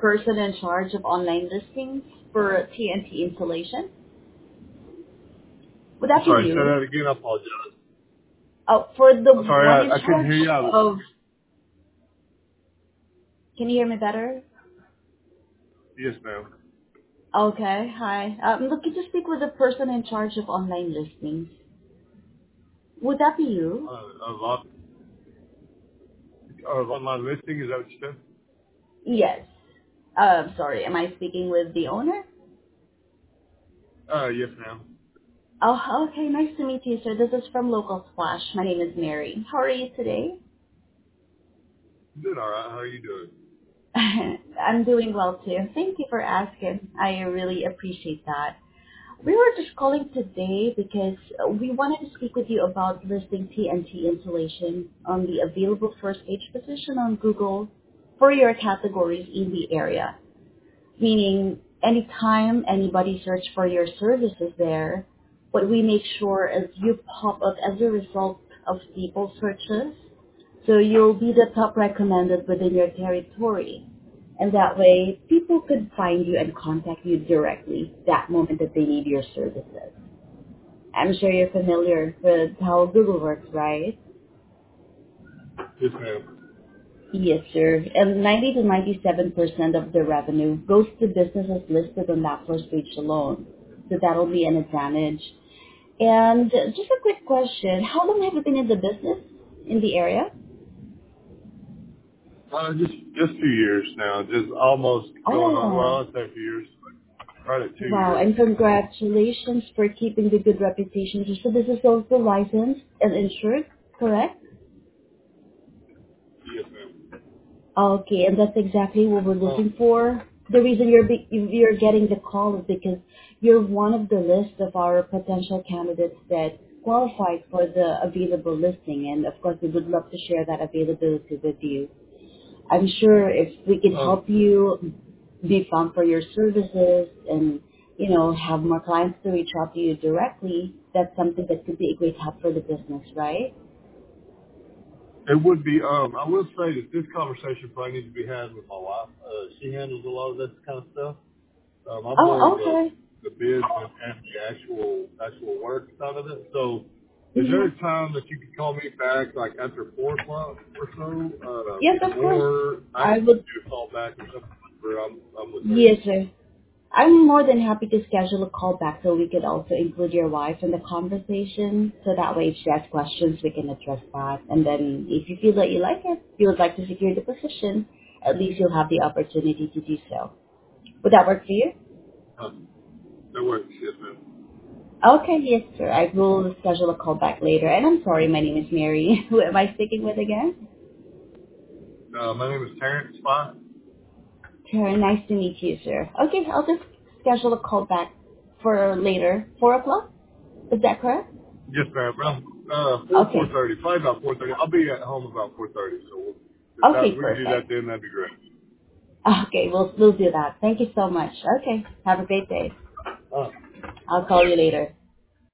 person in charge of online listings for TNT installation. Would I'm that be sorry, say you? that again. I apologize. Oh, for the I'm sorry, one in I couldn't hear charge you. of, can you hear me better? Yes, ma'am. Okay, hi. I'm looking to speak with the person in charge of online listings. Would that be you? A lot of online listing, is that what you said? Yes. Sorry, am I speaking with the owner? Yes, ma'am. Oh, okay. Nice to meet you, sir. This is from Local Splash. My name is Mary. How are you today? Doing all right. How are you doing? I'm doing well, too. Thank you for asking. I really appreciate that. We were just calling today because we wanted to speak with you about listing TNT installation on the available first page position on Google for your categories in the area. Meaning, anytime anybody search for your services there, what we make sure is you pop up as a result of people searches. So you'll be the top recommended within your territory. And that way, people could find you and contact you directly that moment that they need your services. I'm sure you're familiar with how Google works, right? Yes, ma'am. Yes, sir. And 90 to 97% of the revenue goes to businesses listed on that first page alone. So that'll be an advantage. And just a quick question. How long have you been in the business in the area? Just 2 years now. Just almost going on. Oh, Well, I'd say a few years. Right at 2 wow. years. And congratulations for keeping the good reputation. So this is also licensed and insured, correct? Yes, ma'am. Okay, and that's exactly what we're looking for. The reason you're getting the call is because you're one of the list of our potential candidates that qualified for the available listing, and of course, we would love to share that availability with you. I'm sure if we can help you be found for your services and have more clients to reach out to you directly, that's something that could be a great help for the business, right? It would be. I will say that this conversation probably needs to be had with my wife. She handles a lot of this kind of stuff. I'm more Oh, of okay. the business and the actual work side of it. So, is there Mm-hmm. a time that you could call me back, like after 4 o'clock or so, Yes, of course. or I I can would. do a call back or something? Or I'm with her. Yes, sir. I'm more than happy to schedule a call back so we could also include your wife in the conversation. So that way, if she has questions, we can address that. And then, if you feel that you like it, you would like to secure the position, at least you'll have the opportunity to do so. Would that work for you? That works, yes, ma'am. Okay, yes, sir. I will schedule a call back later. And I'm sorry, my name is Mary. Who am I speaking with again? My name is Terrence Spot. Very nice to meet you, sir. Okay, I'll just schedule a call back for later, 4 o'clock. Is that correct? Yes, ma'am. Around Okay. 4:30, probably about 4:30. I'll be at home about 4:30. So if Okay, that we can do that, perfect. then that'd be great. Okay, we'll do that. Thank you so much. Okay, have a great day. Uh, I'll call you later.